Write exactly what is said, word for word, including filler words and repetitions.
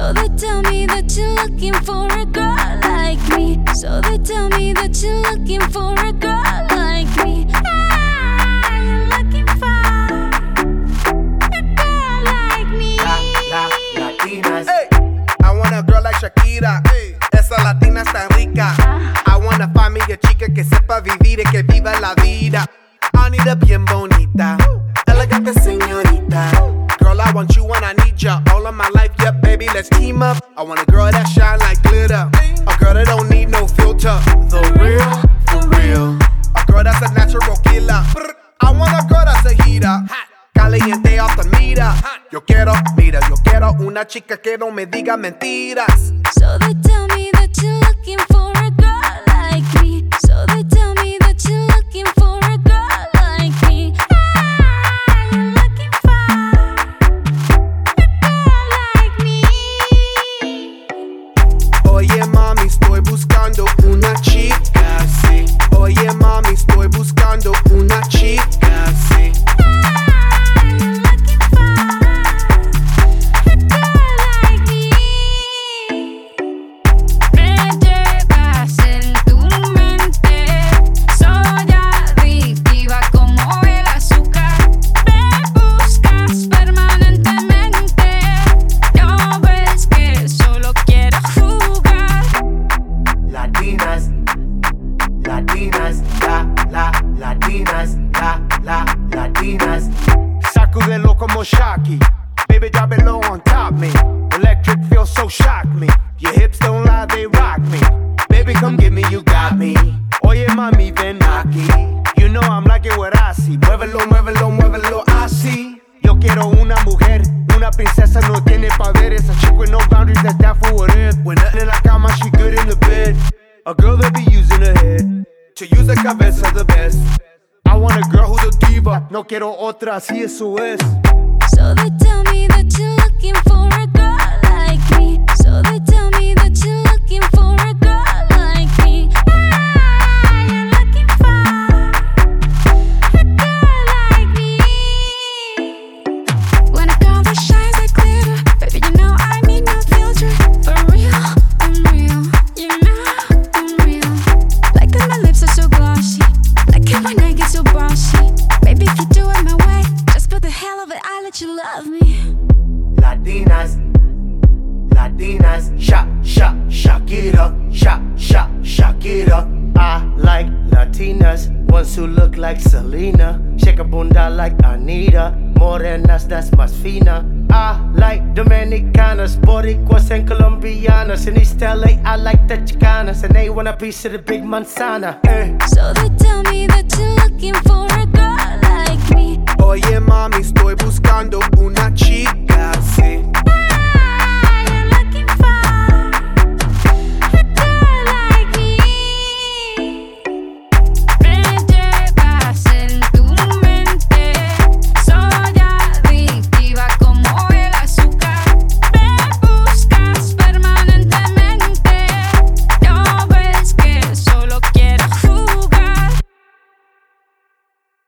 So they tell me that you're looking for a girl like me. So they tell me that you're looking for a girl like me. Ah, you're looking for a girl like me. La, la, Latinas. Hey, I want a girl like Shakira. Hey, esa latina está rica. I wanna find me a chica que sepa vivir y que viva la vida. I need a bien bonita, elegante señorita. Girl, I want you when I need ya. All of my life, yeah, baby, let's team up. I want a girl that shine like glitter, a girl that don't need no filter. The real, for real. A girl that's a natural killer. I want a girl that's a heater, caliente off the meter. Yo quiero, mira, yo quiero una chica que no me diga mentiras. So they tell me that you're looking for a girl like me. So they tell me that you're looking for a girl like me. Ah, you're looking for a girl like me. Oye mami, estoy buscando una chica, sí. Oye mami, estoy buscando una chica, sí. Ah, you're looking for a girl like me. Me llevas en tu mente, soy adictiva como el azúcar. Me buscas permanentemente, no ves que solo quiero jugar. Latinas, Latinas, la, la, Latinas, la, la, Latinas. Sacudelo como Shocky. Baby, drop it low on top me. Electric feels so shock me. Your hips don't lie, they rock me. Baby, come get me, you got me. Oye, mami, ven aquí. You know I'm like it what I see. Muévelo, muévelo, muévelo así. Yo quiero una mujer, una princesa, no tiene poderes. A chick with no boundaries, that's down for what is. When nothing in la cama, she good in the bed. A girl that be using her head to use the cabeza the best. I want a girl who's a diva. No quiero otra, así eso es. So they tell me that you're looking for a girl like me. So they tell me that you're looking for a girl like me. Ah, you're looking for a girl like me. When a girl that shines like glitter, baby, you know I need no filter. For real, I'm real. You know I'm real. Like that my lips are so glossy. Like that my neck is so bossy. Baby, if you do it my way, just for the hell of it, I'll let you love me. Latinas, Latinas, sha, sha, Shakira, sha, sha, Shakira. I like Latinas, ones who look like Selena, shake a bunda like Anita, morenas that's más fina. I like Dominicanas, Boricuas and Colombianas. In East L A, I like the Chicanas, and they want a piece of the big manzana. Eh. So they tell me that you're looking for a girl like me. Oye mami, estoy buscando una chica, sí.